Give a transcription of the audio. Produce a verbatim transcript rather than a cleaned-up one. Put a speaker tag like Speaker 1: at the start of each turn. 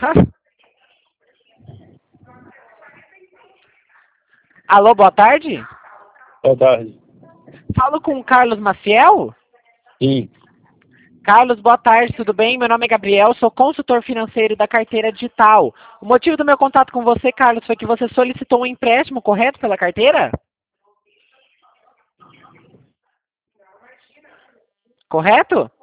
Speaker 1: Alô, boa tarde.
Speaker 2: Boa tarde.
Speaker 1: Falo com o Carlos Maciel?
Speaker 2: Sim.
Speaker 1: Carlos, boa tarde, tudo bem? Meu nome é Gabriel, sou consultor financeiro da carteira digital. O motivo do meu contato com você, Carlos, foi que você solicitou um empréstimo, correto, pela carteira? Correto?